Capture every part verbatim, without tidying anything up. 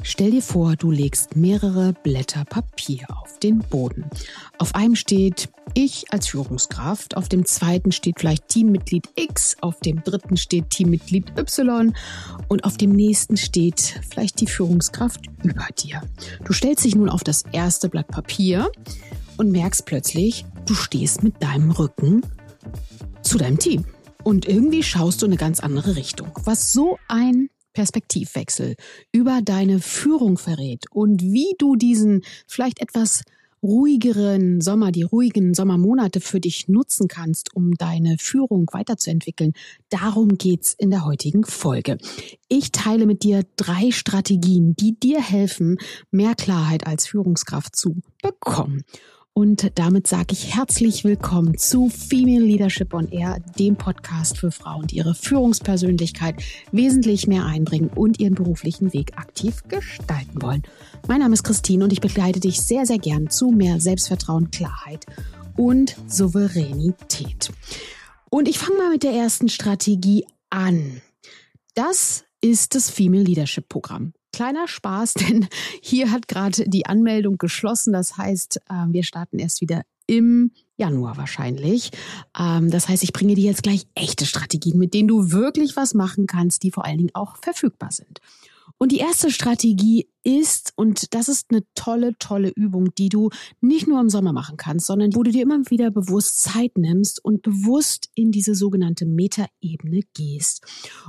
Stell dir vor, du legst mehrere Blätter Papier auf den Boden. Auf einem steht ich als Führungskraft, auf dem zweiten steht vielleicht Teammitglied X, auf dem dritten steht Teammitglied Y und auf dem nächsten steht vielleicht die Führungskraft über dir. Du stellst dich nun auf das erste Blatt Papier und merkst plötzlich, du stehst mit deinem Rücken zu deinem Team. Und irgendwie schaust du in eine ganz andere Richtung. Was so ein Perspektivwechsel über deine Führung verrät und wie du diesen vielleicht etwas ruhigeren Sommer, die ruhigen Sommermonate für dich nutzen kannst, um deine Führung weiterzuentwickeln. Darum geht's in der heutigen Folge. Ich teile mit dir drei Strategien, die dir helfen, mehr Klarheit als Führungskraft zu bekommen. Und damit sage ich herzlich willkommen zu Female Leadership on Air, dem Podcast für Frauen, die ihre Führungspersönlichkeit wesentlich mehr einbringen und ihren beruflichen Weg aktiv gestalten wollen. Mein Name ist Christine und ich begleite dich sehr, sehr gern zu mehr Selbstvertrauen, Klarheit und Souveränität. Und ich fange mal mit der ersten Strategie an. Das ist das Female Leadership Programm. Kleiner Spaß, denn hier hat gerade die Anmeldung geschlossen. Das heißt, wir starten erst wieder im Januar wahrscheinlich. Das heißt, ich bringe dir jetzt gleich echte Strategien, mit denen du wirklich was machen kannst, die vor allen Dingen auch verfügbar sind. Und die erste Strategie ist, und das ist eine tolle, tolle Übung, die du nicht nur im Sommer machen kannst, sondern wo du dir immer wieder bewusst Zeit nimmst und bewusst in diese sogenannte Metaebene gehst.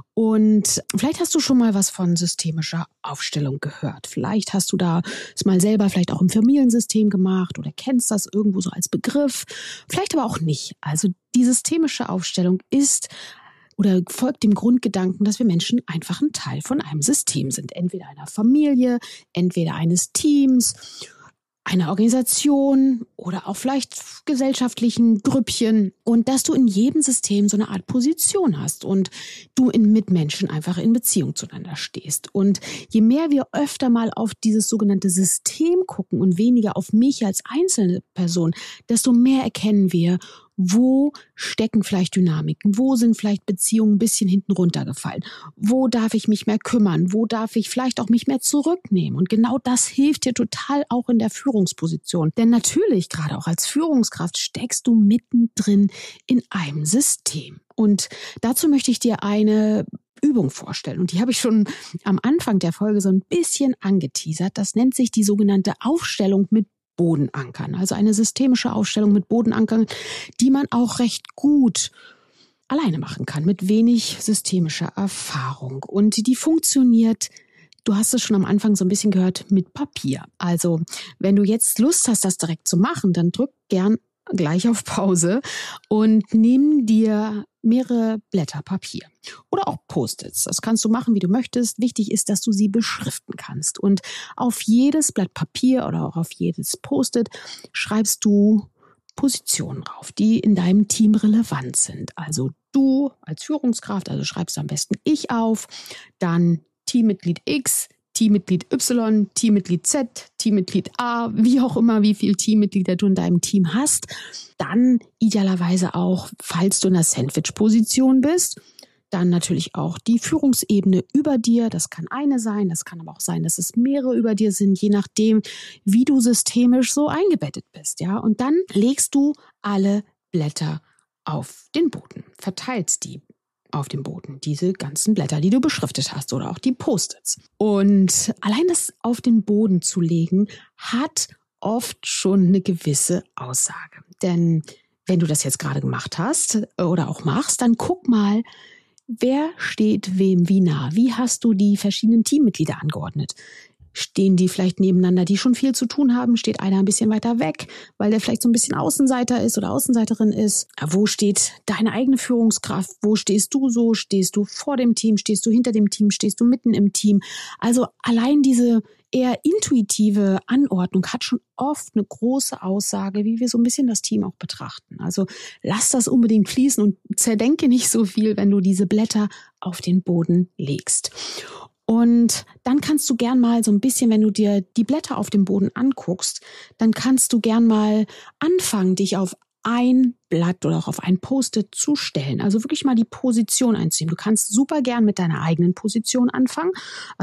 Und vielleicht hast du schon mal was von systemischer Aufstellung gehört. Vielleicht hast du da es mal selber vielleicht auch im Familiensystem gemacht oder kennst das irgendwo so als Begriff. Vielleicht aber auch nicht. Also die systemische Aufstellung ist oder folgt dem Grundgedanken, dass wir Menschen einfach ein Teil von einem System sind. Entweder einer Familie, entweder eines Teams, einer Organisation oder auch vielleicht gesellschaftlichen Grüppchen. Und dass du in jedem System so eine Art Position hast und du in Mitmenschen einfach in Beziehung zueinander stehst. Und je mehr wir öfter mal auf dieses sogenannte System gucken und weniger auf mich als einzelne Person, desto mehr erkennen wir, wo stecken vielleicht Dynamiken? Wo sind vielleicht Beziehungen ein bisschen hinten runtergefallen? Wo darf ich mich mehr kümmern? Wo darf ich vielleicht auch mich mehr zurücknehmen? Und genau das hilft dir total auch in der Führungsposition. Denn natürlich, gerade auch als Führungskraft, steckst du mittendrin in einem System. Und dazu möchte ich dir eine Übung vorstellen. Und die habe ich schon am Anfang der Folge so ein bisschen angeteasert. Das nennt sich die sogenannte Aufstellung mit Bodenankern, also eine systemische Aufstellung mit Bodenankern, die man auch recht gut alleine machen kann, mit wenig systemischer Erfahrung. Und die funktioniert, du hast es schon am Anfang so ein bisschen gehört, mit Papier. Also wenn du jetzt Lust hast, das direkt zu machen, dann drück gern gleich auf Pause und nimm dir mehrere Blätter Papier oder auch Post-its. Das kannst du machen, wie du möchtest. Wichtig ist, dass du sie beschriften kannst. Und auf jedes Blatt Papier oder auch auf jedes Post-it schreibst du Positionen drauf, die in deinem Team relevant sind. Also du als Führungskraft, also schreibst du am besten ich auf, dann Teammitglied X, Teammitglied Y, Teammitglied Z, Teammitglied A, wie auch immer, wie viele Teammitglieder du in deinem Team hast. Dann idealerweise auch, falls du in der Sandwich-Position bist, dann natürlich auch die Führungsebene über dir. Das kann eine sein, das kann aber auch sein, dass es mehrere über dir sind, je nachdem, wie du systemisch so eingebettet bist. Ja? Und dann legst du alle Blätter auf den Boden, verteilst die auf dem Boden, diese ganzen Blätter, die du beschriftet hast oder auch die Post-its. Und allein das auf den Boden zu legen, hat oft schon eine gewisse Aussage. Denn wenn du das jetzt gerade gemacht hast oder auch machst, dann guck mal, wer steht wem wie nah? Wie hast du die verschiedenen Teammitglieder angeordnet? Stehen die vielleicht nebeneinander, die schon viel zu tun haben? Steht einer ein bisschen weiter weg, weil der vielleicht so ein bisschen Außenseiter ist oder Außenseiterin ist? Wo steht deine eigene Führungskraft? Wo stehst du so? Stehst du vor dem Team? Stehst du hinter dem Team? Stehst du mitten im Team? Also allein diese eher intuitive Anordnung hat schon oft eine große Aussage, wie wir so ein bisschen das Team auch betrachten. Also lass das unbedingt fließen und zerdenke nicht so viel, wenn du diese Blätter auf den Boden legst. Und dann kannst du gern mal so ein bisschen, wenn du dir die Blätter auf dem Boden anguckst, dann kannst du gern mal anfangen, dich auf ein Blatt oder auch auf ein Post-it zu stellen. Also wirklich mal die Position einzunehmen. Du kannst super gern mit deiner eigenen Position anfangen, also mit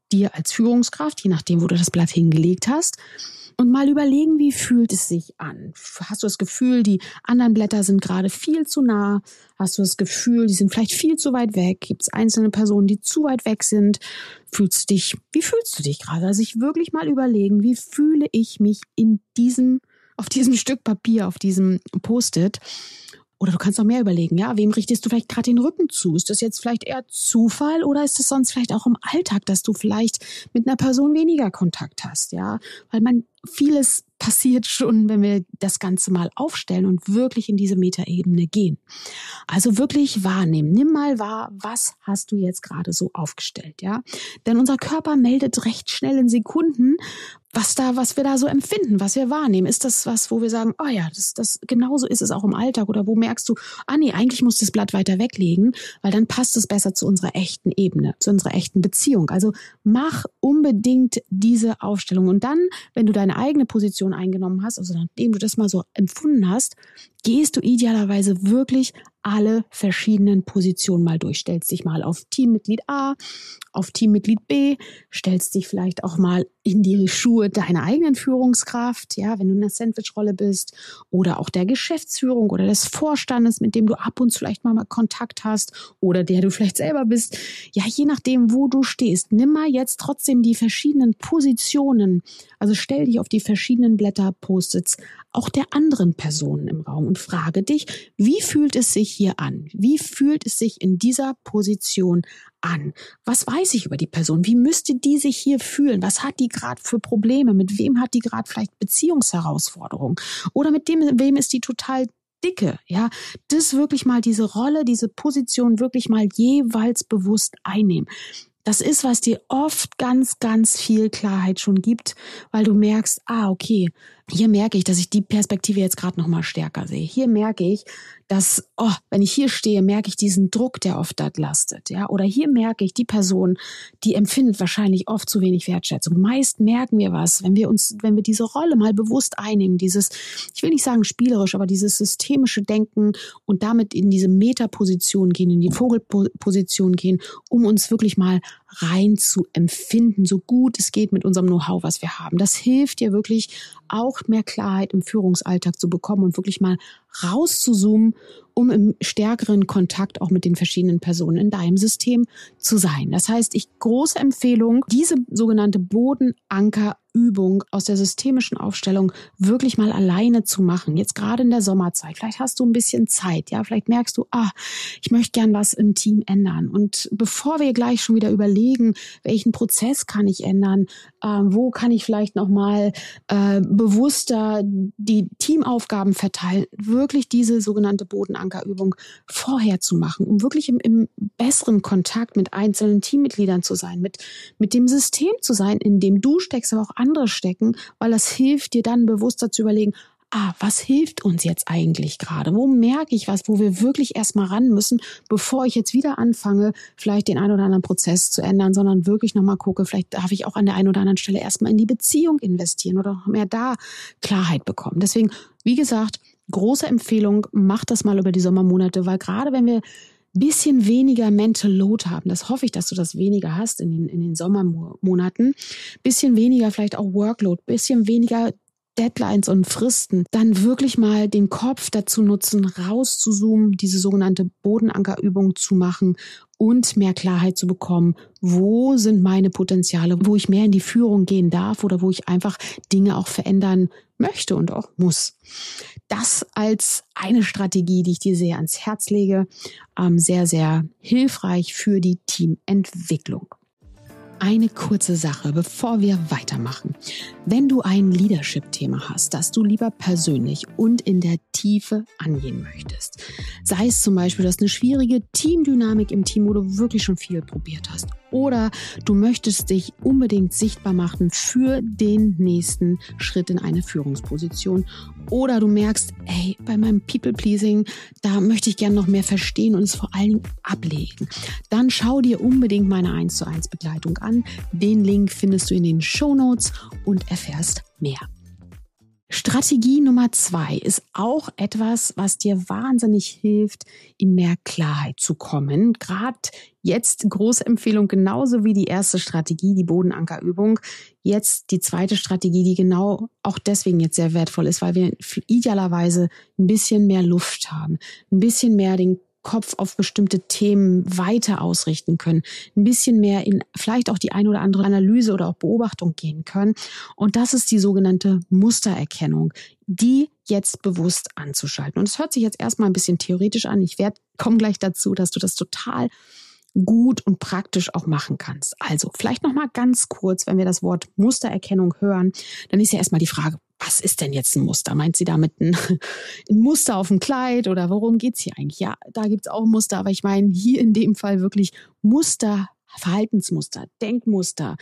dir als Führungskraft, je nachdem, wo du das Blatt hingelegt hast, und mal überlegen, wie fühlt es sich an? Hast du das Gefühl, die anderen Blätter sind gerade viel zu nah? Hast du das Gefühl, die sind vielleicht viel zu weit weg? Gibt es einzelne Personen, die zu weit weg sind? Fühlst du dich, wie fühlst du dich gerade? Also sich wirklich mal überlegen, wie fühle ich mich in diesem, auf diesem Stück Papier, auf diesem Post-it? Oder du kannst noch mehr überlegen, ja, wem richtest du vielleicht gerade den Rücken zu? Ist das jetzt vielleicht eher Zufall oder ist es sonst vielleicht auch im Alltag, dass du vielleicht mit einer Person weniger Kontakt hast, ja? Weil man vieles passiert schon, wenn wir das Ganze mal aufstellen und wirklich in diese Metaebene gehen. Also wirklich wahrnehmen. Nimm mal wahr, was hast du jetzt gerade so aufgestellt, ja? Denn unser Körper meldet recht schnell in Sekunden, was da, was wir da so empfinden, was wir wahrnehmen. Ist das was, wo wir sagen, oh ja, das, das, genauso ist es auch im Alltag? Oder wo merkst du, ah nee, eigentlich musst du das Blatt weiter weglegen, weil dann passt es besser zu unserer echten Ebene, zu unserer echten Beziehung. Also mach unbedingt diese Aufstellung. Und dann, wenn du deine eigene Position eingenommen hast, also nachdem du das mal so empfunden hast, gehst du idealerweise wirklich alle verschiedenen Positionen mal durch. Stellst dich mal auf Teammitglied A, auf Teammitglied B, stellst dich vielleicht auch mal in die Schuhe deiner eigenen Führungskraft, ja, wenn du in der Sandwich-Rolle bist, oder auch der Geschäftsführung oder des Vorstandes, mit dem du ab und zu vielleicht mal, mal Kontakt hast, oder der du vielleicht selber bist. Ja, je nachdem, wo du stehst, nimm mal jetzt trotzdem die verschiedenen Positionen, also stell dich auf die verschiedenen Blätter Post-its auch der anderen Personen im Raum und frage dich, wie fühlt es sich hier an? Wie fühlt es sich in dieser Position an? Was weiß ich über die Person? Wie müsste die sich hier fühlen? Was hat die gerade für Probleme? Mit wem hat die gerade vielleicht Beziehungsherausforderungen? Oder mit dem, wem ist die total dicke? Ja, das wirklich mal diese Rolle, diese Position wirklich mal jeweils bewusst einnehmen. Das ist, was dir oft ganz, ganz viel Klarheit schon gibt, weil du merkst, ah, okay, hier merke ich, dass ich die Perspektive jetzt gerade noch mal stärker sehe. Hier merke ich, dass, oh, wenn ich hier stehe, merke ich diesen Druck, der oft da lastet, ja. Oder hier merke ich, die Person, die empfindet wahrscheinlich oft zu wenig Wertschätzung. Meist merken wir was, wenn wir uns, wenn wir diese Rolle mal bewusst einnehmen, dieses, ich will nicht sagen spielerisch, aber dieses systemische Denken und damit in diese Metaposition gehen, in die Vogelposition gehen, um uns wirklich mal rein zu empfinden, so gut es geht mit unserem Know-how, was wir haben. Das hilft dir wirklich auch mehr Klarheit im Führungsalltag zu bekommen und wirklich mal rauszuzoomen, um im stärkeren Kontakt auch mit den verschiedenen Personen in deinem System zu sein. Das heißt, ich große Empfehlung, diese sogenannte Bodenankerübung aus der systemischen Aufstellung wirklich mal alleine zu machen. Jetzt gerade in der Sommerzeit. Vielleicht hast du ein bisschen Zeit, ja, vielleicht merkst du, ah, ich möchte gern was im Team ändern. Und bevor wir gleich schon wieder überlegen, welchen Prozess kann ich ändern, äh, wo kann ich vielleicht noch mal äh, bewusster die Teamaufgaben verteilen, wirklich diese sogenannte Bodenankerübung Ankerübung vorher zu machen, um wirklich im, im besseren Kontakt mit einzelnen Teammitgliedern zu sein, mit, mit dem System zu sein, in dem du steckst, aber auch andere stecken, weil das hilft dir dann bewusster zu überlegen, ah, was hilft uns jetzt eigentlich gerade? Wo merke ich was, wo wir wirklich erstmal ran müssen, bevor ich jetzt wieder anfange, vielleicht den einen oder anderen Prozess zu ändern, sondern wirklich nochmal gucke, vielleicht darf ich auch an der einen oder anderen Stelle erstmal in die Beziehung investieren oder noch mehr da Klarheit bekommen. Deswegen, wie gesagt, große Empfehlung, mach das mal über die Sommermonate, weil gerade wenn wir ein bisschen weniger Mental Load haben, das hoffe ich, dass du das weniger hast in den, in den Sommermonaten, bisschen weniger vielleicht auch Workload, bisschen weniger Deadlines und Fristen, dann wirklich mal den Kopf dazu nutzen, rauszuzoomen, diese sogenannte Bodenankerübung zu machen und mehr Klarheit zu bekommen, wo sind meine Potenziale, wo ich mehr in die Führung gehen darf oder wo ich einfach Dinge auch verändern möchte und auch muss. Das als eine Strategie, die ich dir sehr ans Herz lege, ähm, sehr, sehr hilfreich für die Teamentwicklung. Eine kurze Sache, bevor wir weitermachen. Wenn du ein Leadership-Thema hast, das du lieber persönlich und in der Tiefe angehen möchtest, sei es zum Beispiel, dass eine schwierige Teamdynamik im Team, wo du wirklich schon viel probiert hast, oder du möchtest dich unbedingt sichtbar machen für den nächsten Schritt in eine Führungsposition, oder du merkst, ey, bei meinem People-Pleasing, da möchte ich gerne noch mehr verstehen und es vor allen Dingen ablegen, dann schau dir unbedingt meine eins zu eins Begleitung an. Den Link findest du in den Shownotes und erfährst mehr. Strategie Nummer zwei ist auch etwas, was dir wahnsinnig hilft, in mehr Klarheit zu kommen. Gerade jetzt große Empfehlung, genauso wie die erste Strategie, die Bodenankerübung. Jetzt die zweite Strategie, die genau auch deswegen jetzt sehr wertvoll ist, weil wir idealerweise ein bisschen mehr Luft haben, ein bisschen mehr den Kopf auf bestimmte Themen weiter ausrichten können, ein bisschen mehr in vielleicht auch die ein oder andere Analyse oder auch Beobachtung gehen können. Und das ist die sogenannte Mustererkennung, die jetzt bewusst anzuschalten. Und es hört sich jetzt erstmal ein bisschen theoretisch an. Ich werde komme gleich dazu, dass du das total gut und praktisch auch machen kannst. Also vielleicht noch mal ganz kurz, wenn wir das Wort Mustererkennung hören, dann ist ja erstmal die Frage, was ist denn jetzt ein Muster? Meint sie damit ein, ein Muster auf dem Kleid oder worum geht's hier eigentlich? Ja, da gibt's auch Muster, aber ich meine hier in dem Fall wirklich Muster, Verhaltensmuster, Denkmuster,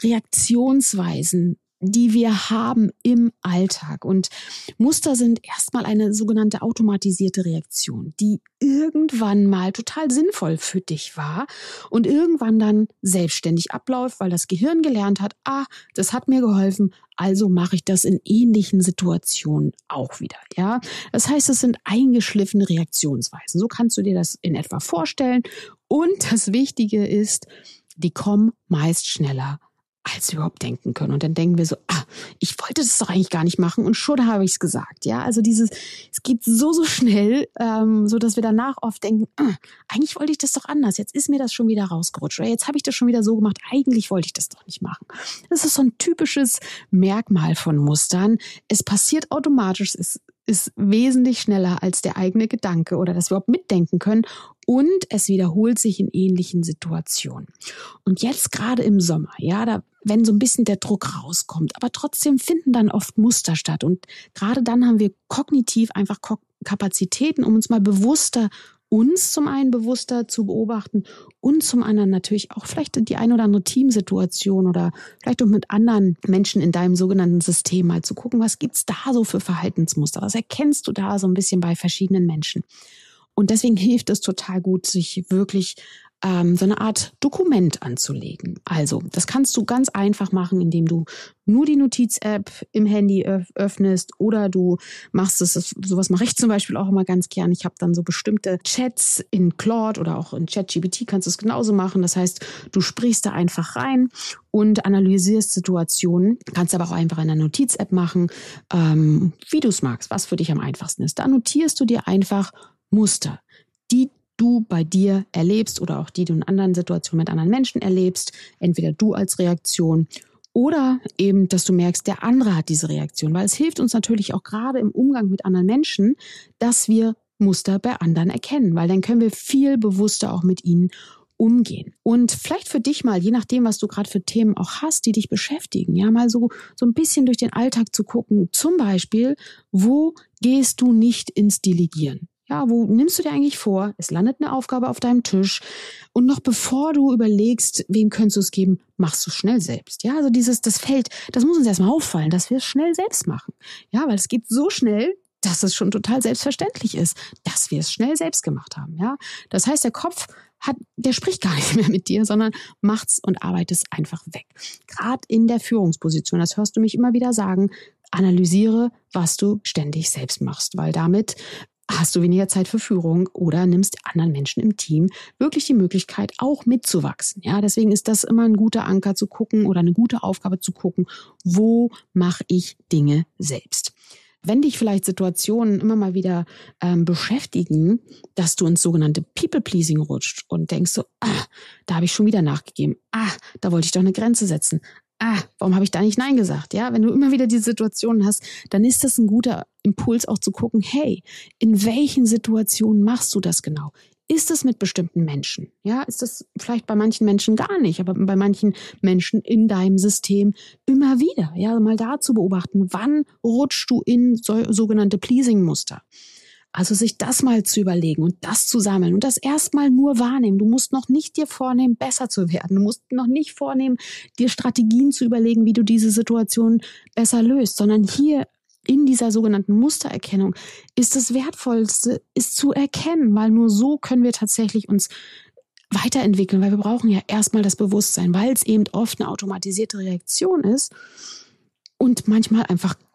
Reaktionsweisen, die wir haben im Alltag. Und Muster sind erstmal eine sogenannte automatisierte Reaktion, die irgendwann mal total sinnvoll für dich war und irgendwann dann selbstständig abläuft, weil das Gehirn gelernt hat, ah, das hat mir geholfen, also mache ich das in ähnlichen Situationen auch wieder. Ja, das heißt, es sind eingeschliffene Reaktionsweisen. So kannst du dir das in etwa vorstellen. Und das Wichtige ist, die kommen meist schneller, als wir überhaupt denken können. Und dann denken wir so, ah, ich wollte das doch eigentlich gar nicht machen und schon habe ich es gesagt. Ja, also dieses, es geht so, so schnell, ähm, so dass wir danach oft denken, ah, eigentlich wollte ich das doch anders. Jetzt ist mir das schon wieder rausgerutscht. Oder jetzt habe ich das schon wieder so gemacht. Eigentlich wollte ich das doch nicht machen. Das ist so ein typisches Merkmal von Mustern. Es passiert automatisch, es ist wesentlich schneller als der eigene Gedanke oder dass wir überhaupt mitdenken können. Und es wiederholt sich in ähnlichen Situationen. Und jetzt gerade im Sommer, ja, da, wenn so ein bisschen der Druck rauskommt, aber trotzdem finden dann oft Muster statt. Und gerade dann haben wir kognitiv einfach Kapazitäten, um uns mal bewusster, uns zum einen bewusster zu beobachten und zum anderen natürlich auch vielleicht die ein oder andere Teamsituation oder vielleicht auch mit anderen Menschen in deinem sogenannten System mal zu gucken, was gibt's da so für Verhaltensmuster? Was erkennst du da so ein bisschen bei verschiedenen Menschen? Und deswegen hilft es total gut, sich wirklich ähm, so eine Art Dokument anzulegen. Also, das kannst du ganz einfach machen, indem du nur die Notiz-App im Handy öff- öffnest oder du machst es, das, sowas mache ich zum Beispiel auch immer ganz gern. Ich habe dann so bestimmte Chats in Claude oder auch in ChatGPT kannst du es genauso machen. Das heißt, du sprichst da einfach rein und analysierst Situationen. Kannst aber auch einfach in der Notiz-App machen, ähm, wie du es magst, was für dich am einfachsten ist. Da notierst du dir einfach Muster, die du bei dir erlebst oder auch die du in anderen Situationen mit anderen Menschen erlebst, entweder du als Reaktion oder eben, dass du merkst, der andere hat diese Reaktion, weil es hilft uns natürlich auch gerade im Umgang mit anderen Menschen, dass wir Muster bei anderen erkennen, weil dann können wir viel bewusster auch mit ihnen umgehen. Und vielleicht für dich mal, je nachdem, was du gerade für Themen auch hast, die dich beschäftigen, ja, mal so, so ein bisschen durch den Alltag zu gucken, zum Beispiel, wo gehst du nicht ins Delegieren? Ja, wo nimmst du dir eigentlich vor, es landet eine Aufgabe auf deinem Tisch und noch bevor du überlegst, wem könntest du es geben, machst du es schnell selbst. Ja, also dieses, das fällt, das muss uns erstmal auffallen, dass wir es schnell selbst machen. Ja, weil es geht so schnell, dass es schon total selbstverständlich ist, dass wir es schnell selbst gemacht haben. Ja, das heißt, der Kopf hat, der spricht gar nicht mehr mit dir, sondern macht's und arbeitet es einfach weg. Gerade in der Führungsposition, das hörst du mich immer wieder sagen, analysiere, was du ständig selbst machst, weil damit hast du weniger Zeit für Führung oder nimmst anderen Menschen im Team wirklich die Möglichkeit, auch mitzuwachsen. Ja, deswegen ist das immer ein guter Anker zu gucken oder eine gute Aufgabe zu gucken, wo mache ich Dinge selbst. Wenn dich vielleicht Situationen immer mal wieder ähm, beschäftigen, dass du ins sogenannte People-Pleasing rutscht und denkst so, ah, da habe ich schon wieder nachgegeben, ah, da wollte ich doch eine Grenze setzen. Ah, warum habe ich da nicht Nein gesagt? Ja, wenn du immer wieder diese Situationen hast, dann ist das ein guter Impuls auch zu gucken, hey, in welchen Situationen machst du das genau? Ist es mit bestimmten Menschen? Ja, ist das vielleicht bei manchen Menschen gar nicht, aber bei manchen Menschen in deinem System immer wieder? Ja, mal da zu beobachten, wann rutschst du in so, sogenannte Pleasing-Muster? Also sich das mal zu überlegen und das zu sammeln und das erstmal nur wahrnehmen. Du musst noch nicht dir vornehmen, besser zu werden. Du musst noch nicht vornehmen, dir Strategien zu überlegen, wie du diese Situation besser löst, sondern hier in dieser sogenannten Mustererkennung ist das Wertvollste, ist zu erkennen, weil nur so können wir tatsächlich uns weiterentwickeln, weil wir brauchen ja erstmal das Bewusstsein, weil es eben oft eine automatisierte Reaktion ist und manchmal einfach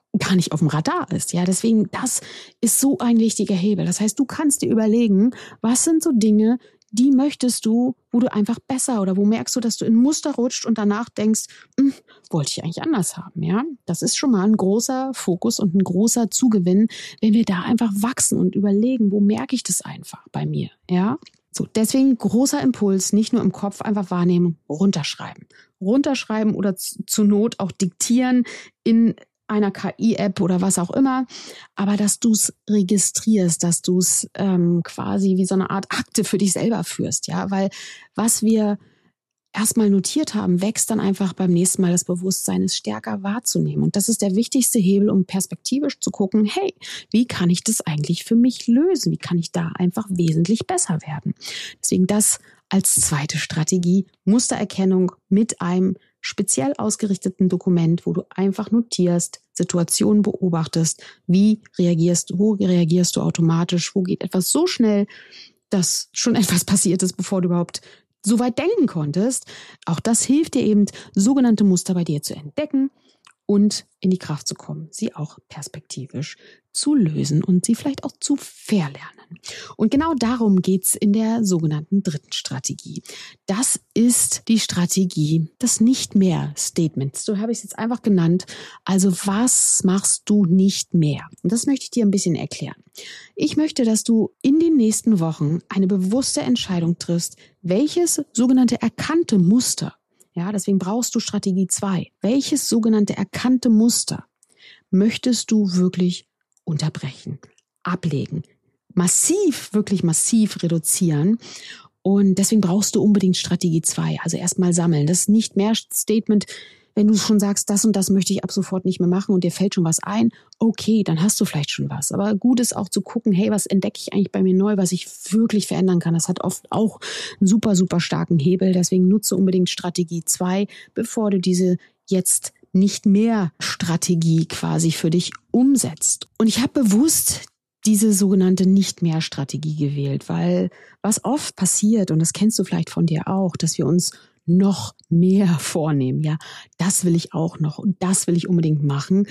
gar nicht auf dem Radar ist. Ja, deswegen, das ist so ein wichtiger Hebel. Das heißt, du kannst dir überlegen, was sind so Dinge, die möchtest du, wo du einfach besser oder wo merkst du, dass du in Muster rutscht und danach denkst, hm, wollte ich eigentlich anders haben. Ja, das ist schon mal ein großer Fokus und ein großer Zugewinn, wenn wir da einfach wachsen und überlegen, wo merke ich das einfach bei mir. Ja, so deswegen großer Impuls, nicht nur im Kopf einfach wahrnehmen, runterschreiben. Runterschreiben oder z- zur Not auch diktieren in einer K I-App oder was auch immer, aber dass du es registrierst, dass du es ähm, quasi wie so eine Art Akte für dich selber führst, ja, weil was wir erstmal notiert haben, wächst dann einfach beim nächsten Mal das Bewusstsein, es stärker wahrzunehmen. Und das ist der wichtigste Hebel, um perspektivisch zu gucken, hey, wie kann ich das eigentlich für mich lösen? Wie kann ich da einfach wesentlich besser werden? Deswegen das als zweite Strategie, Mustererkennung mit einem speziell ausgerichteten Dokument, wo du einfach notierst, Situationen beobachtest, wie reagierst du, wo reagierst du automatisch, wo geht etwas so schnell, dass schon etwas passiert ist, bevor du überhaupt so weit denken konntest. Auch das hilft dir eben, sogenannte Muster bei dir zu entdecken und in die Kraft zu kommen, sie auch perspektivisch zu lösen und sie vielleicht auch zu verlernen. Und genau darum geht's in der sogenannten dritten Strategie. Das ist die Strategie des Nicht-mehr-Statements. So habe ich es jetzt einfach genannt. Also was machst du nicht mehr? Und das möchte ich dir ein bisschen erklären. Ich möchte, dass du in den nächsten Wochen eine bewusste Entscheidung triffst, welches sogenannte erkannte Muster, ja, deswegen brauchst du Strategie zwei, welches sogenannte erkannte Muster möchtest du wirklich unterbrechen, ablegen, massiv, wirklich massiv reduzieren. Und deswegen brauchst du unbedingt Strategie zwei, also erstmal sammeln. Das Nicht-mehr-Statement, wenn du schon sagst, das und das möchte ich ab sofort nicht mehr machen und dir fällt schon was ein, okay, dann hast du vielleicht schon was. Aber gut ist auch zu gucken, hey, was entdecke ich eigentlich bei mir neu, was ich wirklich verändern kann. Das hat oft auch einen super, super starken Hebel. Deswegen nutze unbedingt Strategie zwei, bevor du diese jetzt nicht mehr Strategie quasi für dich umsetzt. Und ich habe bewusst diese sogenannte Nicht-mehr-Strategie gewählt, weil was oft passiert, und das kennst du vielleicht von dir auch, dass wir uns noch mehr vornehmen. Ja, das will ich auch noch und das will ich unbedingt machen.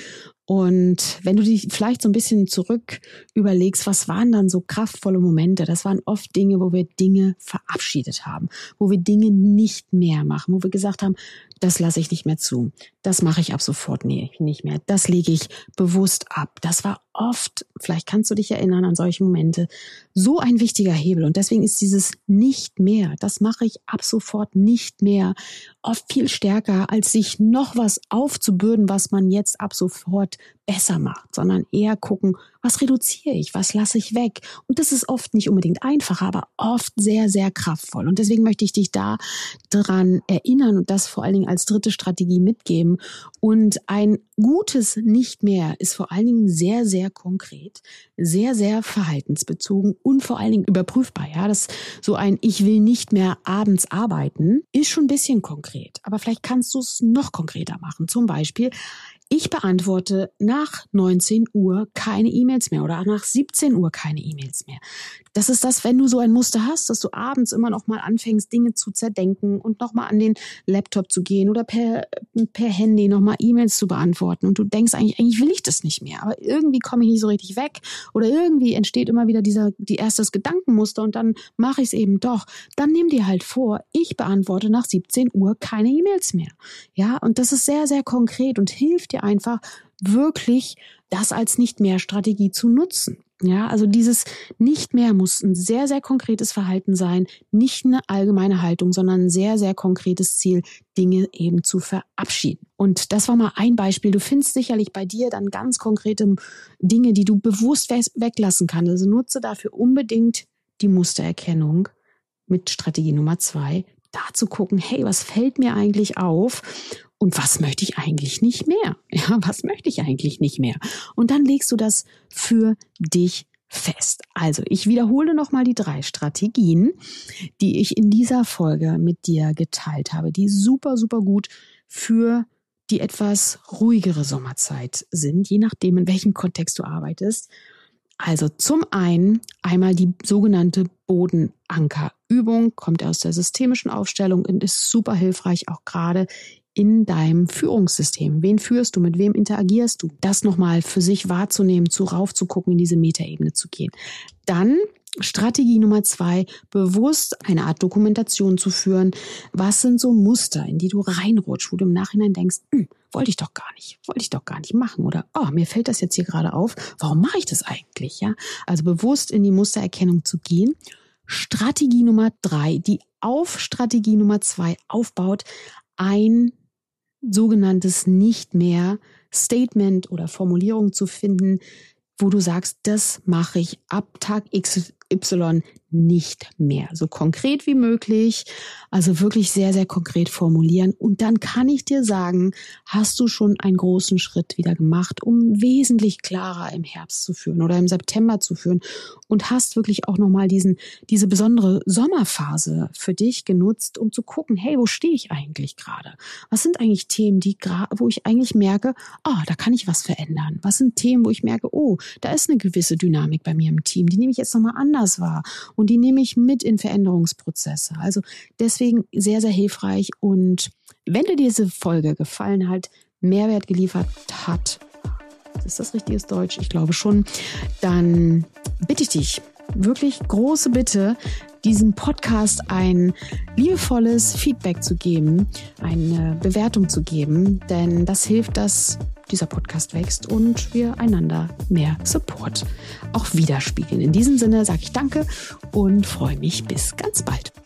Und wenn du dich vielleicht so ein bisschen zurück überlegst, was waren dann so kraftvolle Momente? Das waren oft Dinge, wo wir Dinge verabschiedet haben, wo wir Dinge nicht mehr machen, wo wir gesagt haben, das lasse ich nicht mehr zu. Das mache ich ab sofort nee, nicht mehr. Das lege ich bewusst ab. Das war oft, vielleicht kannst du dich erinnern an solche Momente, so ein wichtiger Hebel. Und deswegen ist dieses nicht mehr, das mache ich ab sofort nicht mehr, oft viel stärker, als sich noch was aufzubürden, was man jetzt ab sofort besser macht, sondern eher gucken, was reduziere ich, was lasse ich weg. Und das ist oft nicht unbedingt einfach, aber oft sehr, sehr kraftvoll. Und deswegen möchte ich dich da dran erinnern und das vor allen Dingen als dritte Strategie mitgeben. Und ein gutes Nicht mehr ist vor allen Dingen sehr, sehr konkret, sehr, sehr verhaltensbezogen und vor allen Dingen überprüfbar. Ja, das so ein Ich will nicht mehr abends arbeiten ist schon ein bisschen konkret. Aber vielleicht kannst du es noch konkreter machen. Zum Beispiel, ich beantworte nach neunzehn Uhr keine E-Mails mehr oder nach siebzehn Uhr keine E-Mails mehr. Das ist das, wenn du so ein Muster hast, dass du abends immer noch mal anfängst, Dinge zu zerdenken und noch mal an den Laptop zu gehen oder per, per Handy noch mal E-Mails zu beantworten und du denkst eigentlich, eigentlich will ich das nicht mehr, aber irgendwie komme ich nicht so richtig weg oder irgendwie entsteht immer wieder dieser, die erstes Gedankenmuster und dann mache ich es eben doch. Dann nimm dir halt vor, ich beantworte nach siebzehn Uhr keine E-Mails mehr. Ja, und das ist sehr, sehr konkret und hilft dir einfach wirklich, das als Nicht-mehr-Strategie zu nutzen. Ja, also dieses Nicht-mehr muss ein sehr, sehr konkretes Verhalten sein, nicht eine allgemeine Haltung, sondern ein sehr, sehr konkretes Ziel, Dinge eben zu verabschieden. Und das war mal ein Beispiel. Du findest sicherlich bei dir dann ganz konkrete Dinge, die du bewusst weglassen kannst. Also nutze dafür unbedingt die Mustererkennung mit Strategie Nummer zwei, da zu gucken, hey, was fällt mir eigentlich auf? Und was möchte ich eigentlich nicht mehr? Ja, was möchte ich eigentlich nicht mehr? Und dann legst du das für dich fest. Also, ich wiederhole nochmal die drei Strategien, die ich in dieser Folge mit dir geteilt habe, die super, super gut für die etwas ruhigere Sommerzeit sind, je nachdem, in welchem Kontext du arbeitest. Also zum einen einmal die sogenannte Bodenankerübung, kommt aus der systemischen Aufstellung und ist super hilfreich, auch gerade in deinem Führungssystem. Wen führst du? Mit wem interagierst du? Das nochmal für sich wahrzunehmen, zu raufzugucken, in diese Metaebene zu gehen. Dann Strategie Nummer zwei, bewusst eine Art Dokumentation zu führen. Was sind so Muster, in die du reinrutschst, wo du im Nachhinein denkst, hm, wollte ich doch gar nicht, wollte ich doch gar nicht machen oder oh, mir fällt das jetzt hier gerade auf, warum mache ich das eigentlich? Ja, also bewusst in die Mustererkennung zu gehen. Strategie Nummer drei, die auf Strategie Nummer zwei aufbaut, ein sogenanntes nicht mehr Statement oder Formulierung zu finden, wo du sagst, das mache ich ab Tag X Y nicht mehr. So konkret wie möglich, also wirklich sehr, sehr konkret formulieren. Und dann kann ich dir sagen, hast du schon einen großen Schritt wieder gemacht, um wesentlich klarer im Herbst zu führen oder im September zu führen und hast wirklich auch nochmal diesen, diese besondere Sommerphase für dich genutzt, um zu gucken, hey, wo stehe ich eigentlich gerade? Was sind eigentlich Themen, die gra- wo ich eigentlich merke, ah, oh, da kann ich was verändern? Was sind Themen, wo ich merke, oh, da ist eine gewisse Dynamik bei mir im Team, die nehme ich jetzt nochmal anders wahr und die nehme ich mit in Veränderungsprozesse. Also deswegen sehr, sehr hilfreich. Und wenn dir diese Folge gefallen hat, Mehrwert geliefert hat, ist das richtiges Deutsch? Ich glaube schon. Dann bitte ich dich, wirklich große Bitte, diesem Podcast ein liebevolles Feedback zu geben, eine Bewertung zu geben, denn das hilft, dass dieser Podcast wächst und wir einander mehr Support auch widerspiegeln. In diesem Sinne sage ich Danke und freue mich bis ganz bald.